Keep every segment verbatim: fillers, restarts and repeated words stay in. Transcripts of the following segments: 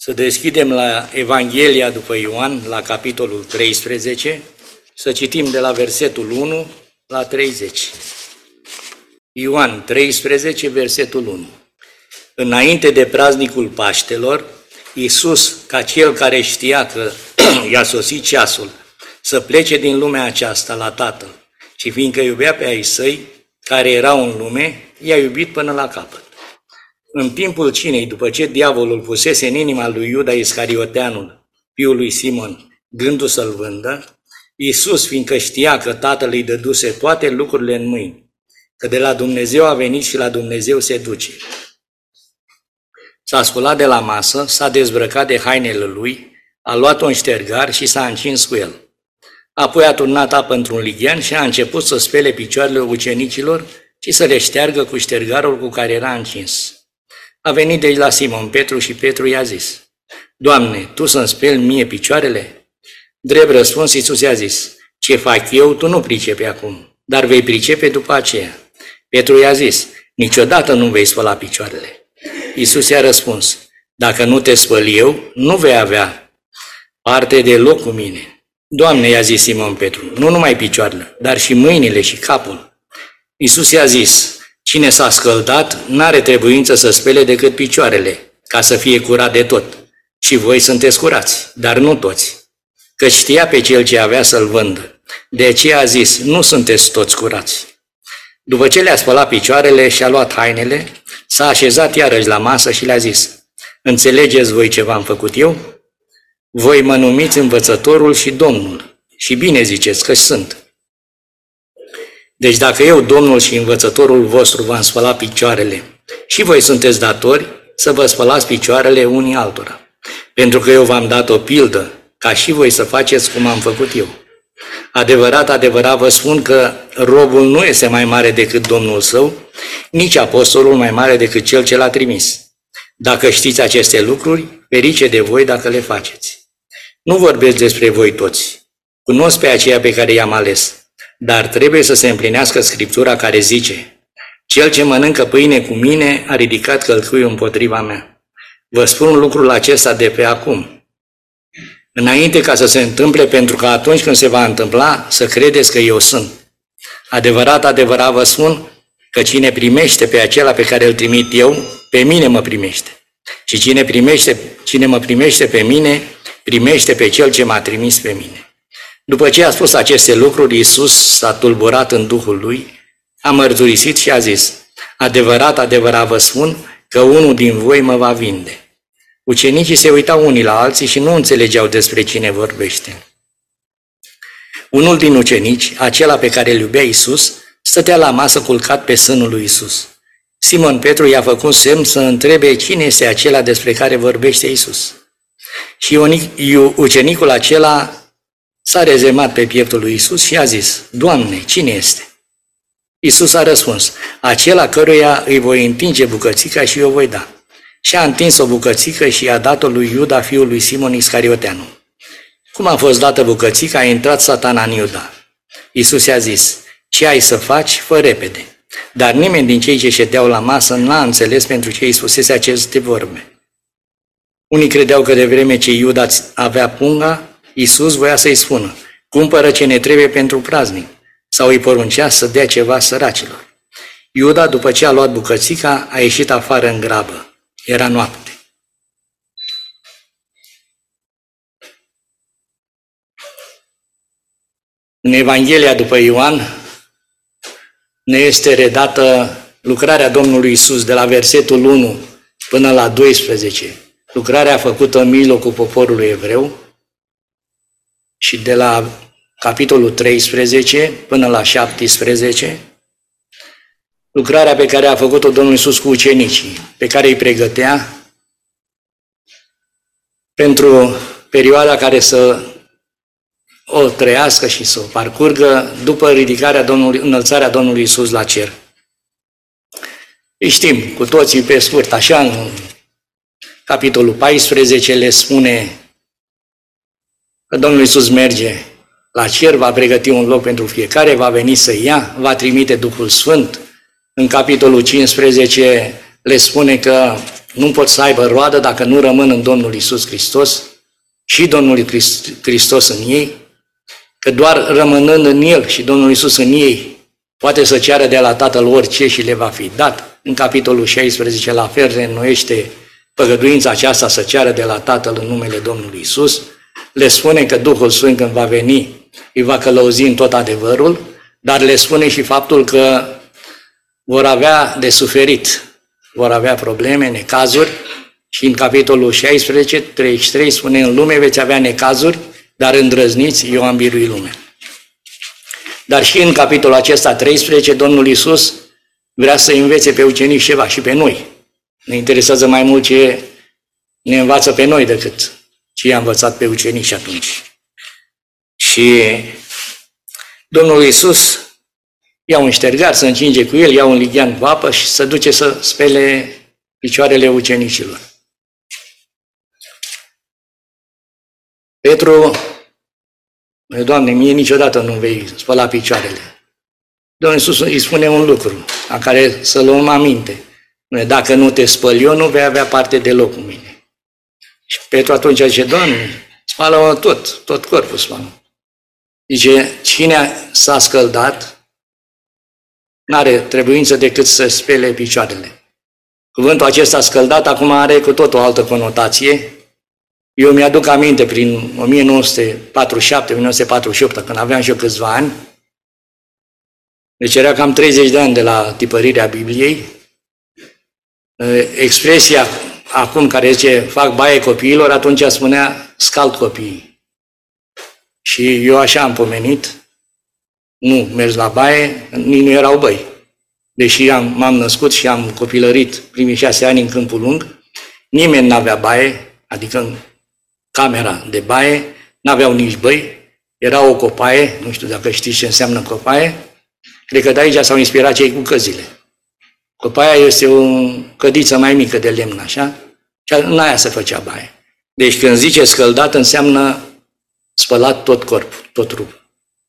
Să deschidem la Evanghelia după Ioan, la capitolul treisprezece, să citim de la versetul unu la treizeci. Ioan treisprezece, versetul unu. Înainte de praznicul Paștelor, Iisus, ca cel care știa că i-a sosit ceasul să plece din lumea aceasta la Tatăl, și fiindcă iubea pe ai săi, care erau în lume, i-a iubit până la capăt. În timpul cinei, după ce diavolul pusese în inima lui Iuda Iscarioteanul, fiul lui Simon, gândul să-l vândă, Iisus, fiindcă știa că Tatăl îi dăduse toate lucrurile în mâini, că de la Dumnezeu a venit și la Dumnezeu se duce, s-a sculat de la masă, s-a dezbrăcat de hainele lui, a luat un ștergar și s-a încins cu el. Apoi a turnat apă într-un lighean și a început să spele picioarele ucenicilor și să le șteargă cu ștergarul cu care era încins. A venit deci la Simon Petru și Petru i-a zis: Doamne, Tu să-mi speli mie picioarele? Drept răspuns, Iisus i-a zis: Ce fac eu, tu nu pricepi acum, dar vei pricepe după aceea. Petru i-a zis: Niciodată nu vei spăla picioarele. Iisus i-a răspuns: Dacă nu te spăl eu, nu vei avea parte deloc cu mine. Doamne, i-a zis Simon Petru, nu numai picioarele, dar și mâinile și capul. Iisus i-a zis: Cine s-a scăldat, n-are trebuință să spele decât picioarele, ca să fie curat de tot. Și voi sunteți curați, dar nu toți. Că știa pe cel ce avea să-l vândă. De aceea a zis: Nu sunteți toți curați. După ce le-a spălat picioarele și a luat hainele, s-a așezat iarăși la masă și le-a zis: Înțelegeți voi ce v-am făcut eu? Voi mă numiți învățătorul și Domnul, și bine ziceți că sunt. Deci dacă eu, Domnul și învățătorul vostru, v-am spălat picioarele, și voi sunteți datori să vă spălați picioarele unii altora. Pentru că eu v-am dat o pildă, ca și voi să faceți cum am făcut eu. Adevărat, adevărat vă spun că robul nu este mai mare decât Domnul său, nici apostolul mai mare decât cel ce l-a trimis. Dacă știți aceste lucruri, ferice de voi dacă le faceți. Nu vorbesc despre voi toți. Cunosc pe aceia pe care i-am ales. Dar trebuie să se împlinească Scriptura care zice: Cel ce mănâncă pâine cu mine a ridicat călcâiul împotriva mea. Vă spun lucrul acesta de pe acum, înainte ca să se întâmple, pentru că atunci când se va întâmpla, să credeți că eu sunt. Adevărat, adevărat vă spun că cine primește pe acela pe care îl trimit eu, pe mine mă primește. Și cine, primește, cine mă primește pe mine, primește pe cel ce m-a trimis pe mine. După ce a spus aceste lucruri, Iisus s-a tulburat în Duhul lui, a mărturisit și a zis: Adevărat, adevărat vă spun că unul din voi mă va vinde. Ucenicii se uitau unii la alții și nu înțelegeau despre cine vorbește. Unul din ucenici, acela pe care îl iubea Iisus, stătea la masă culcat pe sânul lui Iisus. Simon Petru i-a făcut semn să întrebe cine este acela despre care vorbește Iisus. Și ucenicul acela s-a rezemat pe pieptul lui Iisus și a zis: Doamne, cine este? Iisus a răspuns: Acela căruia îi voi întinge bucățica și o voi da. Și a întins o bucățică și i-a dat-o lui Iuda, fiul lui Simon Iscarioteanul. Cum a fost dată bucățica, a intrat Satana în Iuda. Iisus i-a zis: Ce ai să faci, fă repede. Dar nimeni din cei ce ședeau la masă n-a înțeles pentru ce îi spusese aceste vorbe. Unii credeau că de vreme ce Iuda avea punga, Iisus voia să-i spună: Cumpără ce ne trebuie pentru praznic, sau îi poruncea să dea ceva săracilor. Iuda, după ce a luat bucățica, a ieșit afară în grabă. Era noapte. În Evanghelia după Ioan ne este redată lucrarea Domnului Iisus de la versetul unu până la doisprezece. Lucrarea făcută în mijlocul poporului evreu, și de la capitolul treisprezece până la șaptesprezece, lucrarea pe care a făcut-o Domnul Iisus cu ucenicii, pe care îi pregătea pentru perioada care să o trăiască și să o parcurgă după ridicarea Domnului, înălțarea Domnului Iisus la cer. Îi știm cu toții pe scurt, așa în capitolul paisprezece le spune că Domnul Iisus merge la cer, va pregăti un loc pentru fiecare, va veni să ia, va trimite Duhul Sfânt. În capitolul cincisprezece le spune că nu pot să aibă roadă dacă nu rămân în Domnul Iisus Hristos și Domnul Hristos în ei, că doar rămânând în El și Domnul Iisus în ei poate să ceară de la Tatăl orice și le va fi dat. În capitolul șaisprezece, la fel reînnoiește păgăduința aceasta să ceară de la Tatăl în numele Domnului Iisus. Le spune că Duhul Sfânt, când va veni, îi va călăuzi în tot adevărul, dar le spune și faptul că vor avea de suferit, vor avea probleme, necazuri, și în capitolul șaisprezece, treizeci și trei spune: în lume veți avea necazuri, dar îndrăzniți, eu am biruit lumea. Dar și în capitolul acesta treisprezece, Domnul Iisus vrea să învețe pe ucenici ceva și pe noi. Ne interesează mai mult ce ne învață pe noi decât ce i-a învățat pe ucenici atunci. Și Domnul Iisus ia un ștergar, să încinge cu el, ia un lighean cu apă și se duce să spele picioarele ucenicilor. Petru: Doamne, mie niciodată nu vei spăla picioarele. Domnul Iisus îi spune un lucru la care să luăm aminte: dacă nu te spăl eu, nu vei avea parte deloc cu mine. Și Petru atunci zice: Doamne, spală-mă tot, tot corpul spală. Zice: cine s-a scăldat n-are trebuință decât să spele picioarele. Cuvântul acesta scăldat acum are cu tot o altă conotație. Eu mi-aduc aminte prin o mie nouă sute patruzeci și șapte - o mie nouă sute patruzeci și opt, când aveam și eu câțiva ani, deci era cam treizeci de ani de la tipărirea Bibliei, expresia acum care zice fac baie copiilor, atunci spunea scald copiii. Și eu așa am pomenit, nu mers la baie, nici nu erau băi. Deși am, m-am născut și am copilărit primii șase ani în Câmpul Lung, nimeni n-avea baie, adică în camera de baie, n-aveau nici băi, era o copaie, nu știu dacă știți ce înseamnă copaie, cred că de aici s-au inspirat cei cu căzile. Copaia este o cădiță mai mică de lemn, așa, și în aia se făcea baie. Deci când zice scăldat, înseamnă spălat tot corpul, tot trupul.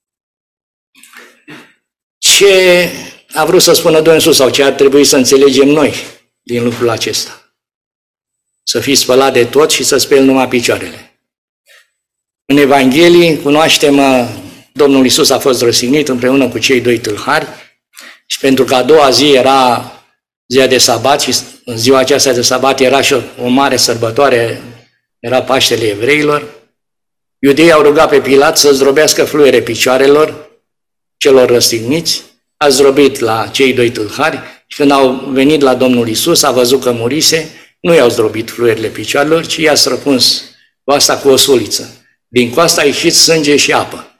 Ce a vrut să spună Domnul Iisus sau ce ar trebui să înțelegem noi din lucrul acesta? Să fii spălat de tot și să speli numai picioarele. În Evanghelie cunoaștem, Domnul Iisus a fost răstignit împreună cu cei doi tâlhari și pentru că a doua zi era ziua de sabat și în ziua aceasta de sabat era și o, o mare sărbătoare, era Paștele Evreilor, iudeii au rugat pe Pilat să zdrobească fluiere picioarelor celor răstigniți, a zdrobit la cei doi tâlhari și când au venit la Domnul Iisus, a văzut că murise, nu i-au zdrobit fluierile picioarelor, ci i-a străpuns coasta cu o suliță. Din coasta a ieșit sânge și apă.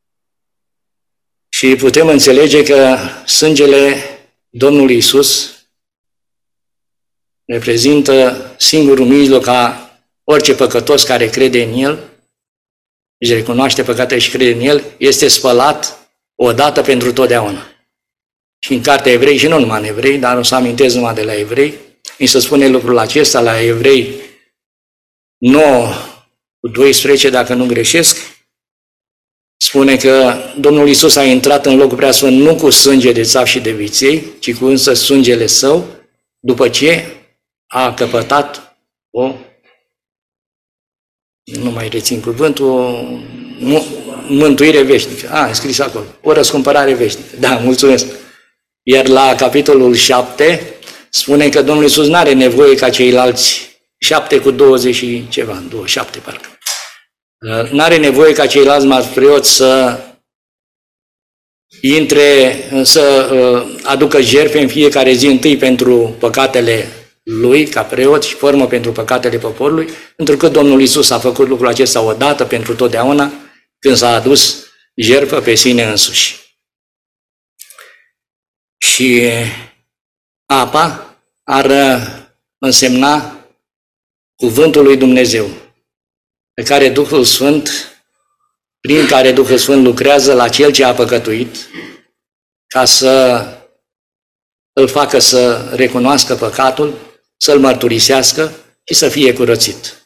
Și putem înțelege că sângele Domnului Iisus reprezintă singurul mijloc ca orice păcătos care crede în El, își recunoaște păcatele și crede în El, este spălat odată pentru totdeauna. Și în cartea Evrei, și nu numai în Evrei, dar o să amintesc numai de la Evrei, mi se spune lucrul acesta la Evrei nouă cu doisprezece, dacă nu greșesc, spune că Domnul Iisus a intrat în locul preasfânt nu cu sânge de țap și de viței, ci cu însă sângele Său, după ce a căpătat o, nu mai rețin cuvântul, o mântuire veșnică. A, e scris acolo, o răscumpărare veșnică. Da, mulțumesc. Iar la capitolul șapte spune că Domnul Iisus nu are nevoie ca ceilalți, șapte cu douăzeci și ceva, douăzeci și șapte parcă, nu are nevoie ca ceilalți marți preoți să intre, să aducă jertfe în fiecare zi întâi pentru păcatele lui, ca preot, și formă pentru păcatele poporului, pentru că Domnul Iisus a făcut lucrul acesta odată pentru totdeauna, când s-a adus jertfă pe sine însuși. Și apa ar însemna cuvântul lui Dumnezeu, pe care Duhul Sfânt, prin care Duhul Sfânt lucrează la cel ce a păcătuit, ca să îl facă să recunoască păcatul, să-l mărturisească și să fie curățit.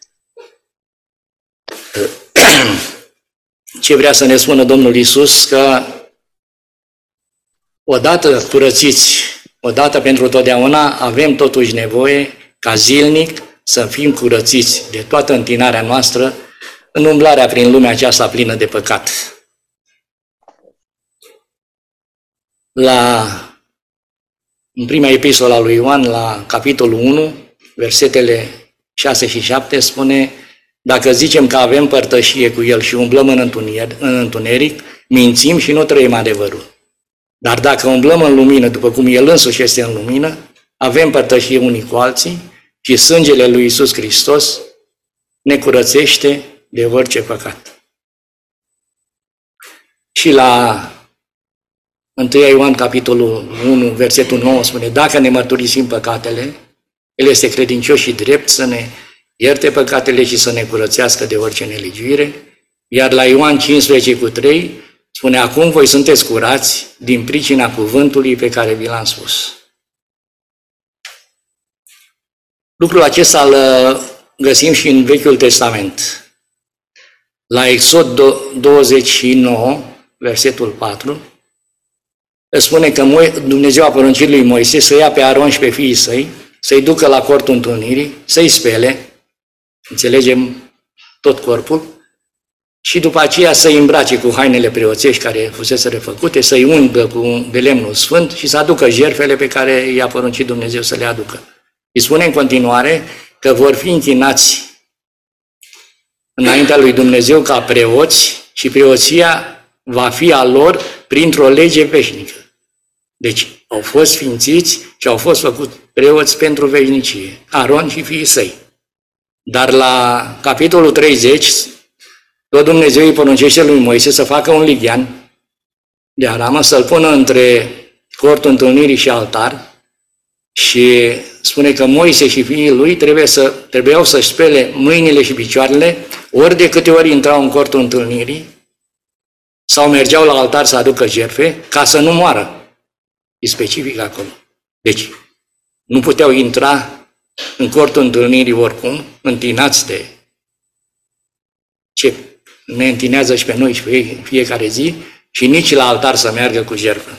Ce vrea să ne spună Domnul Iisus? Că odată curățiți odată pentru totdeauna, avem totuși nevoie ca zilnic să fim curățiți de toată întinarea noastră în umblarea prin lumea aceasta plină de păcat. La, în prima epistolă a lui Ioan, la capitolul unu, versetele șase și șapte, spune: dacă zicem că avem părtășie cu El și umblăm în întuneric, în întuneric, mințim și nu trăim adevărul. Dar dacă umblăm în lumină, după cum El însuși este în lumină, avem părtășie unii cu alții și sângele lui Iisus Hristos ne curățește de orice păcat. Și la întâi Ioan, capitolul unu, versetul nouă, spune: dacă ne mărturisim păcatele, El este credincios și drept să ne ierte păcatele și să ne curățească de orice nelegiuire. Iar la Ioan cincisprezece cu trei spune: acum voi sunteți curați din pricina cuvântului pe care vi l-am spus. Lucrul acesta îl găsim și în Vechiul Testament. La Exod douăzeci și nouă, versetul patru, spune că Dumnezeu a poruncit lui Moise să ia pe Aron și pe fiii săi, să-i ducă la cortul întâlnirii, să-i spele, înțelegem tot corpul, și după aceea să-i îmbrace cu hainele preoțești care fusese refăcute, să-i ungă cu de lemnul sfânt și să aducă jertfele pe care i-a poruncit Dumnezeu să le aducă. Îi spune în continuare că vor fi închinați înaintea lui Dumnezeu ca preoți și preoția va fi a lor printr-o lege veșnică. Deci au fost sfințiți și au fost făcuți preoți pentru veșnicie, Aron și fiii săi. Dar la capitolul treizeci, tot Dumnezeu îi poruncește lui Moise să facă un lighean de aramă, să-l pună între cortul întâlnirii și altar, și spune că Moise și fiii lui trebuie să, trebuiau să-și spele mâinile și picioarele ori de câte ori intrau în cortul întâlnirii sau mergeau la altar să aducă jertfe, ca să nu moară. E specific acolo. Deci, nu puteau intra în cortul întâlnirii oricum, întinați de ce ne întinează și pe noi și pe ei fiecare zi, și nici la altar să meargă cu jertfă.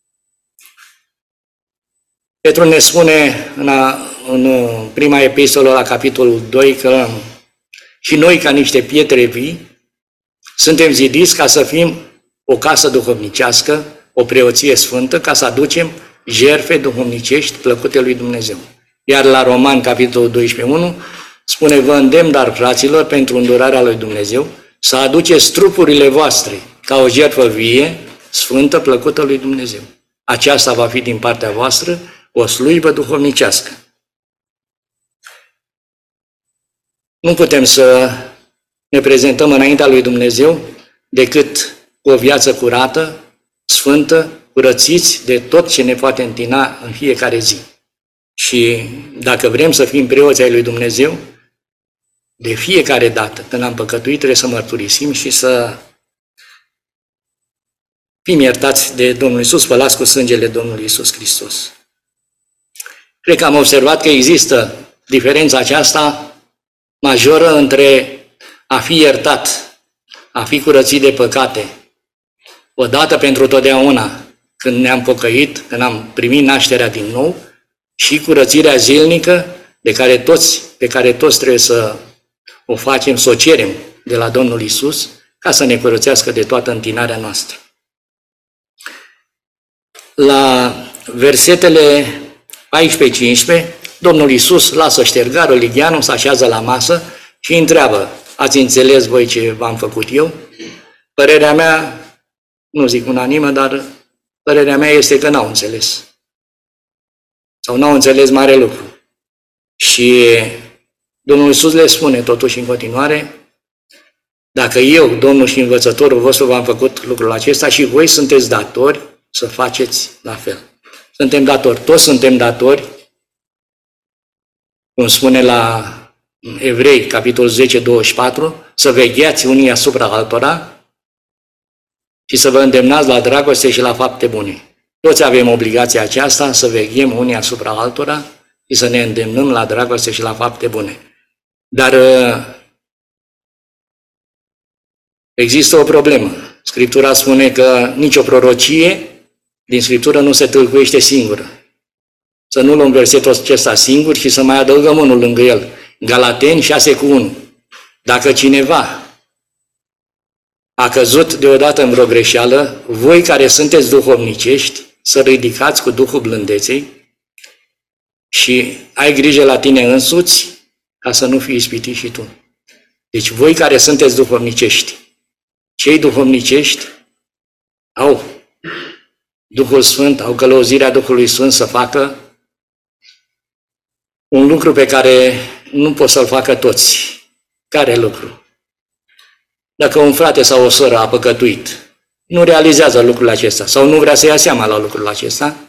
Petru ne spune în, a, în prima epistolă la capitolul doi că și noi, ca niște pietre vii, suntem zidiți ca să fim o casă duhovnicească, o preoție sfântă, ca să aducem jertfe duhovnicești plăcute lui Dumnezeu. Iar la Romani, capitolul doisprezece unu, spune: vă îndemn, dar, fraților, pentru îndurarea lui Dumnezeu, să aduceți trupurile voastre ca o jertfă vie, sfântă, plăcută lui Dumnezeu. Aceasta va fi din partea voastră o slujbă duhovnicească. Nu putem să ne prezentăm înaintea lui Dumnezeu decât cu o viață curată, sfântă, curățiți de tot ce ne poate întina în fiecare zi. Și dacă vrem să fim preoți ai lui Dumnezeu, de fiecare dată când am păcătuit, trebuie să mărturisim și să fim iertați de Domnul Iisus, spălați cu sângele Domnului Iisus Hristos. Cred că am observat că există diferența aceasta majoră între a fi iertat, a fi curățit de păcate, odată pentru totdeauna, când ne-am pocăit, când am primit nașterea din nou, și curățirea zilnică de care toți, pe care toți trebuie să o facem, să o cerem de la Domnul Iisus, ca să ne curățească de toată întinarea noastră. La versetele paisprezece cincisprezece, Domnul Iisus lasă ștergarul, ligheanul, se așează la masă și întreabă: ați înțeles voi ce v-am făcut eu? Părerea mea, nu zic unanimă, dar părerea mea este că n-au înțeles. Sau n-au înțeles mare lucru. Și Domnul Iisus le spune totuși în continuare: dacă eu, Domnul și învățătorul vostru, v-am făcut lucrul acesta, și voi sunteți datori să faceți la fel. Suntem datori, toți suntem datori, cum spune la Evrei, capitolul zece, douăzeci și patru, să vegheați unii asupra altora și să vă îndemnați la dragoste și la fapte bune. Toți avem obligația aceasta să veghem unii asupra altora și să ne îndemnăm la dragoste și la fapte bune. Dar există o problemă. Scriptura spune că nicio prorocie din Scriptură nu se tâlcuiește singură. Să nu luăm versetul acesta singur și să mai adăugăm unul lângă el. Galateni șase cu unu. Dacă cineva a căzut deodată în vreo greșeală, voi care sunteți duhovnicești, să ridicați cu Duhul blândeței și ai grijă la tine însuți ca să nu fii ispitit și tu. Deci voi care sunteți duhovnicești, cei duhovnicești au Duhul Sfânt, au călăuzirea Duhului Sfânt să facă un lucru pe care nu pot să-l facă toți. Care lucru? Dacă un frate sau o soră a păcătuit, nu realizează lucrul acesta sau nu vrea să ia seama la lucrul acesta,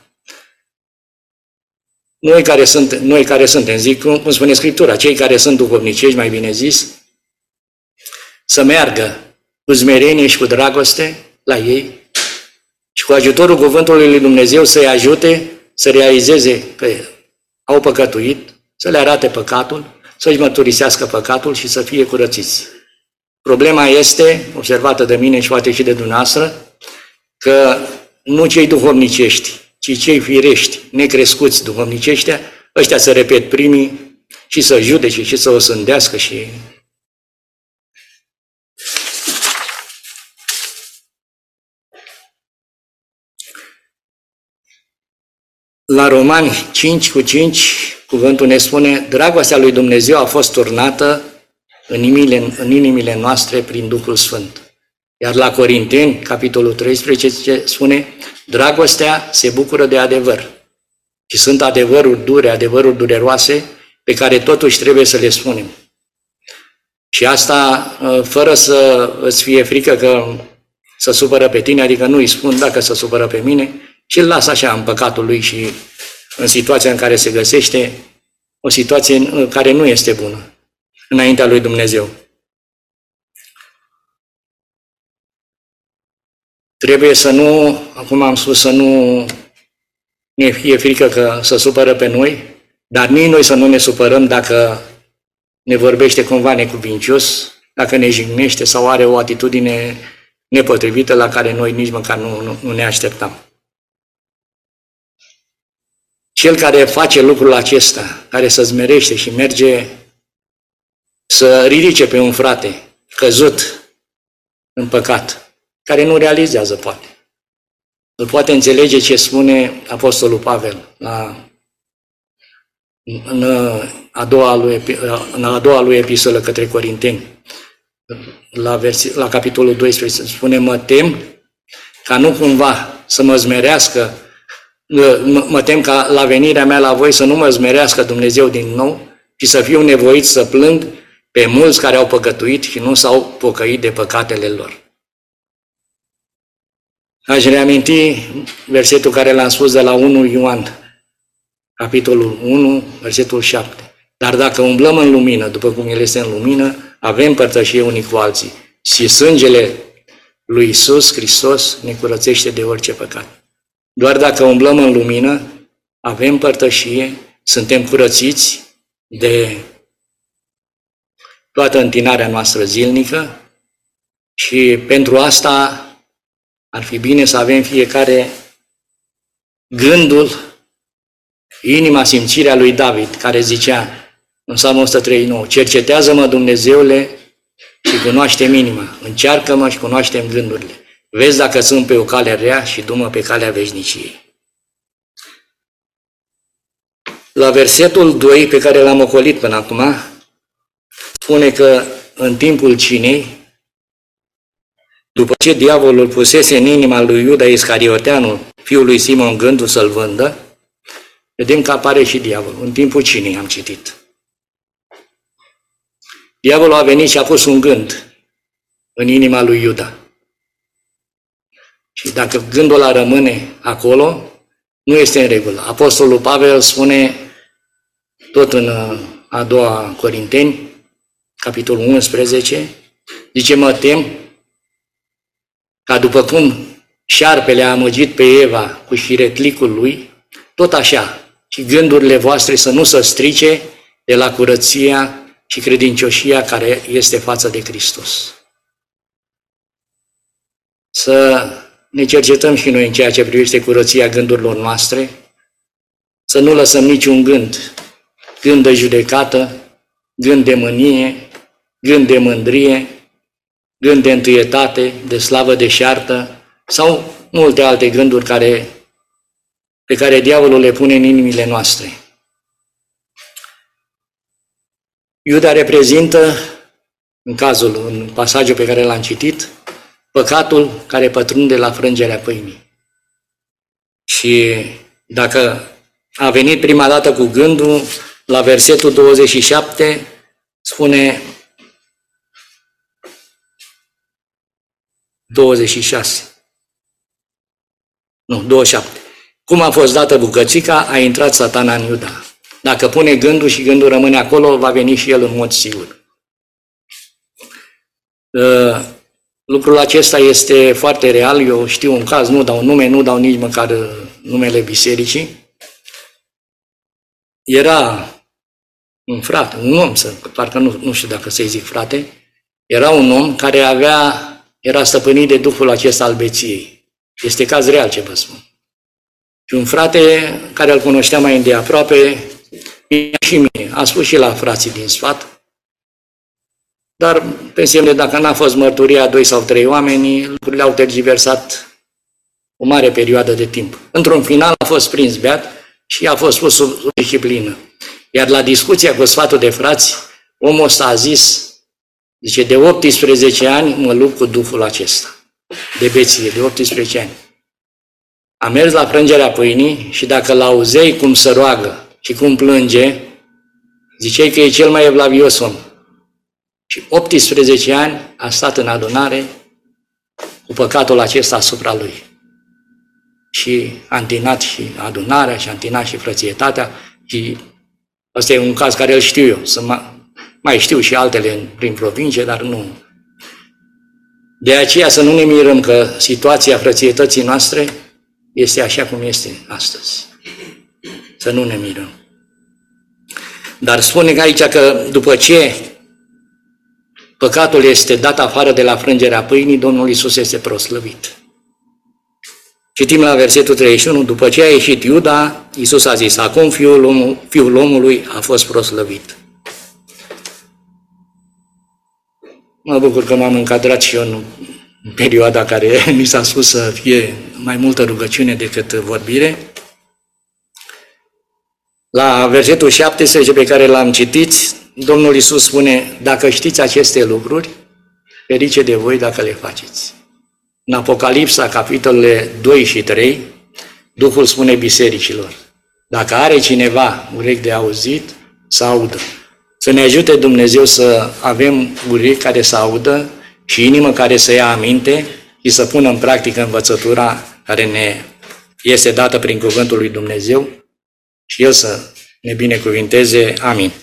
noi care, sunt, noi care suntem, zic, cum spune Scriptura, cei care sunt duhovnicești, mai bine zis, să meargă cu smerenie și cu dragoste la ei și cu ajutorul cuvântului lui Dumnezeu să-i ajute să realizeze că au păcătuit, să le arate păcatul, să-și mărturisească păcatul și să fie curățiți. Problema este, observată de mine și poate și de dumneavoastră, că nu cei duhovnicești, ci cei firești, necrescuți duhovniceștia, ăștia să repet primii și să judece și să o sândească și... La Romani cinci cu cinci, cuvântul ne spune, dragostea lui Dumnezeu a fost turnată în inimile, în inimile noastre prin Duhul Sfânt. Iar la Corinteni, capitolul treisprezece, spune, dragostea se bucură de adevăr. Și sunt adevăruri dure, adevăruri dureroase, pe care totuși trebuie să le spunem. Și asta fără să îți fie frică că să supără pe tine, adică nu îi spun dacă să supără pe mine, ci îl las așa în păcatul lui și în situația în care se găsește, o situație în care nu este bună înaintea lui Dumnezeu. Trebuie să nu, acum am spus, să nu ne fie frică că să supără pe noi, dar nici noi să nu ne supărăm dacă ne vorbește cumva necuvincios, dacă ne jignește sau are o atitudine nepotrivită la care noi nici măcar nu, nu, nu ne așteptam. Cel care face lucrul acesta, care se zmerește și merge să ridice pe un frate căzut în păcat, care nu realizează poate. Nu poate înțelege ce spune Apostolul Pavel la, în, a doua lui, în a doua lui epistolă către Corinteni, la, versi, la capitolul doisprezece, spune, mă tem ca nu cumva să mă zmerească, mă, mă tem ca la venirea mea la voi să nu mă zmerească Dumnezeu din nou și să fiu nevoit să plâng pe mulți care au păcătuit și nu s-au pocăit de păcatele lor. Aș reaminti versetul care l-am spus de la unu Ioan, capitolul unu, versetul șapte. Dar dacă umblăm în lumină, după cum El este în lumină, avem părtășie unii cu alții. Și sângele lui Iisus Hristos ne curățește de orice păcat. Doar dacă umblăm în lumină, avem părtășie, suntem curățiți de toată întinarea noastră zilnică și pentru asta ar fi bine să avem fiecare gândul, inima, simțirea lui David, care zicea în Psalmul o sută treizeci și nouă, cercetează-mă, Dumnezeule, și cunoaște-mi inima, încearcă-mă și cunoaște-mi gândurile. Vezi dacă sunt pe o cale rea și du-mă pe calea veșniciei. La versetul doi, pe care l-am ocolit până acum, spune că în timpul cinei, după ce diavolul pusese în inima lui Iuda Iscarioteanu, fiul lui Simon, gândul să-l vândă, vedem că apare și diavolul. În timpul cinei am citit. Diavolul a venit și a pus un gând în inima lui Iuda. Și dacă gândul ăla rămâne acolo, nu este în regulă. Apostolul Pavel spune, tot în a doua Corinteni, capitolul unsprezece, zice, mă tem ca după cum șarpele a amăgit pe Eva cu șiretlicul lui, tot așa, și gândurile voastre să nu se strice de la curăția și credincioșia care este față de Hristos. Să ne cercetăm și noi în ceea ce privește curăția gândurilor noastre, să nu lăsăm niciun gând, gând de judecată, gând de mânie, gând de mândrie, gând de întâietate, de slavă deșartă sau multe alte gânduri care, pe care diavolul le pune în inimile noastre. Iuda reprezintă, în cazul, în pasajul pe care l-am citit, păcatul care pătrunde la frângerea pâinii. Și dacă a venit prima dată cu gândul, la versetul douăzeci și șapte spune douăzeci și șase. Nu, douăzeci și șapte. Cum a fost dată bucățica, a intrat Satana în Iuda. Dacă pune gândul și gândul rămâne acolo, va veni și el în mod sigur. Lucrul acesta este foarte real. Eu știu un caz, nu dau nume, nu dau nici măcar numele bisericii. Era un frate, un om, să, parcă nu, nu știu dacă să-i zic frate, era un om care avea, era stăpânit de duhul acesta al beției. Este caz real ce vă spun. Și un frate care îl cunoștea mai îndeaproape, și mie, a spus și la frații din sfat, dar pensiem de dacă n-a fost mărturia a doi sau trei oameni, lucrurile au tergiversat o mare perioadă de timp. Într-un final a fost prins beat și a fost pus sub, sub disciplină. Iar la discuția cu sfatul de frați, omul ăsta a zis, zice, de optsprezece ani mă lupt cu duhul acesta, de beție, de optsprezece ani. A mers la frângerea pâinii și dacă l-auzeai cum se roagă și cum plânge, ziceai că e cel mai evlavios om. Și optsprezece ani a stat în adunare cu păcatul acesta asupra lui. Și a întinat și adunarea, și a întinat și frățietatea. Și ăsta e un caz care îl știu eu. Să mai, mai știu și altele prin provincie, dar nu. De aceea să nu ne mirăm că situația frățietății noastre este așa cum este astăzi. Să nu ne mirăm. Dar spune aici că după ce păcatul este dat afară de la frângerea pâinii, Domnul Iisus este proslăvit. Citim la versetul treizeci și unu, după ce a ieșit Iuda, Iisus a zis, acum fiul, om, fiul omului a fost proslăvit. Mă bucur că m-am încadrat și eu în perioada care mi s-a spus să fie mai multă rugăciune decât vorbire. La versetul șaptesprezece pe care l-am citit, Domnul Iisus spune, dacă știți aceste lucruri, ferice de voi dacă le faceți. În Apocalipsa, capitolele doi și trei, Duhul spune bisericilor, dacă are cineva urechi de auzit, să audă. Să ne ajute Dumnezeu să avem urechi care să audă și inimă care să ia aminte și să pună în practică învățătura care ne este dată prin cuvântul lui Dumnezeu și El să ne binecuvinteze. Amin.